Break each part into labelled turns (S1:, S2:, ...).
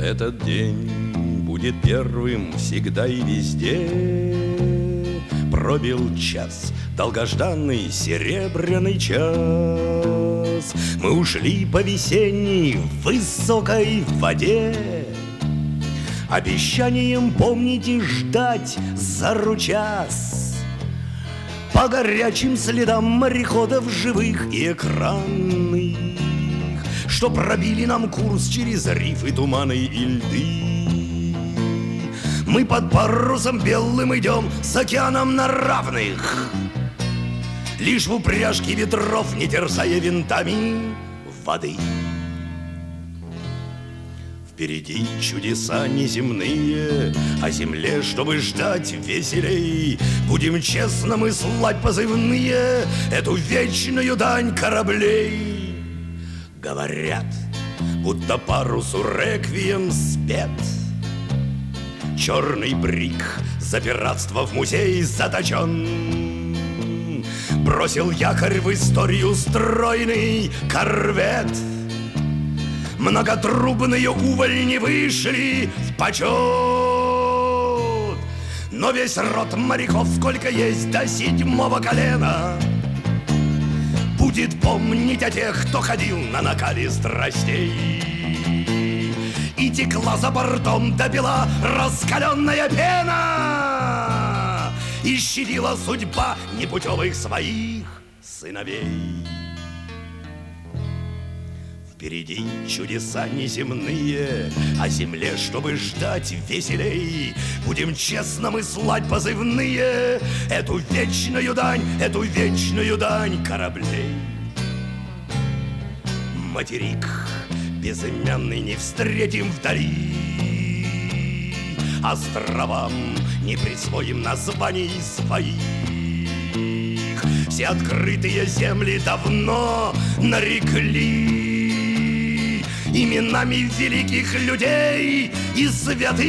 S1: Этот день будет первым всегда и везде. Пробил час, долгожданный серебряный час. Мы ушли по весенней высокой воде, обещанием помнить и ждать заручась. По горячим следам мореходов живых и экранных, что пробили нам курс через рифы, туманы и льды. Мы под парусом белым идем с океаном на равных, лишь в упряжке ветров, не терзая винтами воды. Впереди чудеса неземные, о земле, чтобы ждать веселей. Будем честно мы слать позывные, эту вечную дань кораблей. Говорят, будто парусу реквием спет. Черный брик за пиратство в музей заточен. Бросил якорь в историю стройный корвет. Многотрубные увольни вышли в почет. Но весь род моряков, сколько есть до 7-го колена, будет помнить о тех, кто ходил на накале страстей. И текла за бортом до бела раскаленная пена, и щадила судьба непутевых своих сыновей. Впереди чудеса неземные, о земле, чтобы ждать веселей. Будем честно мы слать позывные, эту вечную дань кораблей. Материк безымянный не встретим вдали, островам не присвоим названий своих. Все открытые земли давно нарекли именами великих людей и святых.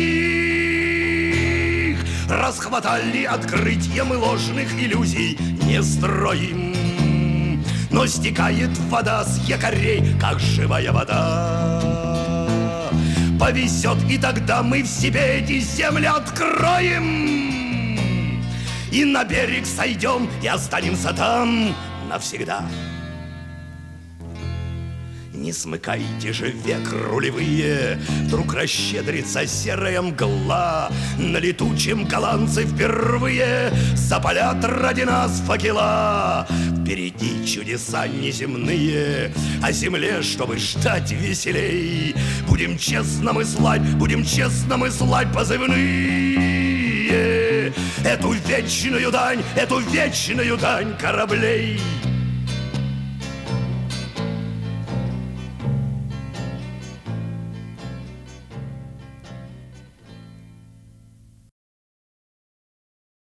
S1: Расхватали открытием и ложных иллюзий не строим, но стекает вода с якорей, как живая вода. Повезет, и тогда мы в себе эти земли откроем, и на берег сойдем, и останемся там навсегда. Не смыкайте же век рулевые, вдруг расщедрится серая мгла. На летучем голландцы впервые запалят ради нас факела. Впереди чудеса неземные, о земле, чтобы ждать веселей. Будем честно мы слать позывные, эту вечную дань кораблей.